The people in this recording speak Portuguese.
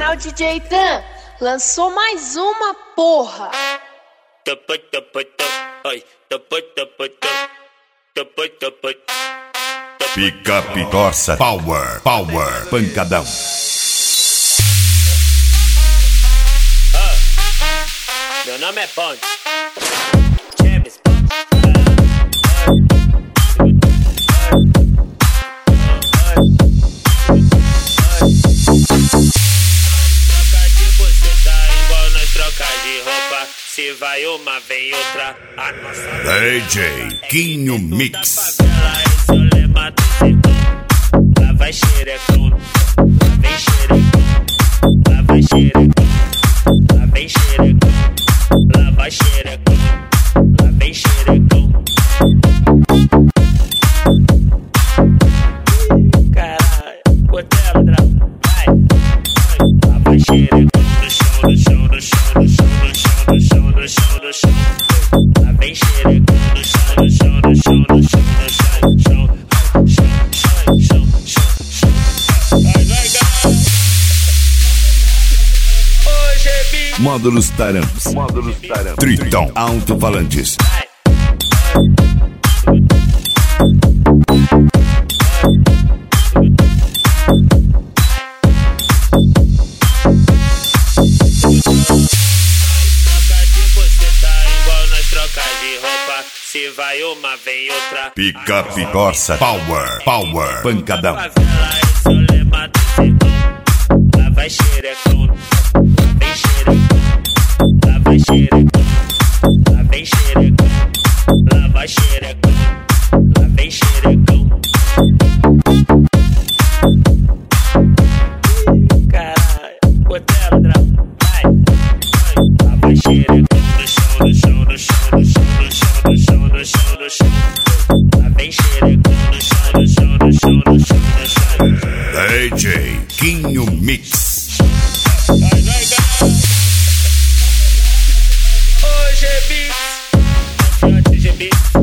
Ah, o DJ Dan lançou mais uma, porra. Picape Corsa Power, pancadão. Meu nome é Bond. Se vai uma, vem outra. A nossa DJ Quinho Mix. Esse é o lema do sertão. Lá vai xerecão, lá vem xerecão. Lá vai xerecão, lá vem xerecão. Lá vai xerecão, lá vem xerecão. Caralho, botela, drama. Vai. Lá vai xerecão no chão, no chão, no chão, no chão, no chão, no chão, no chão, no chão. Lá vem xerecão no chão, no chão, no chão, no chão, no chão, no chão, chão, chão, chão, chão. Vai, vai, galera. Hoje é bicho. Módulos Taramps. Tritão Alto-Falantes. Se vai uma, vem outra. Picape Corsa Power, pancadão. Esse é o lema do sertão. Lá vai xerecão, lá vem xerecão. Lá vai xerecão, lá vem xerecão. Lá vai xerecão, lá vem xerecão. Caralho, botela, drama. Vai, lá vai xerecão no chão, no chão, no chão, no chão, no chão, no chão, no chão, no chão. Lá vem xerecão no chão, no chão, no chão, no chão, no chão. DJ Quinho Mix. Vai, vai, galera. Hoje é Beats.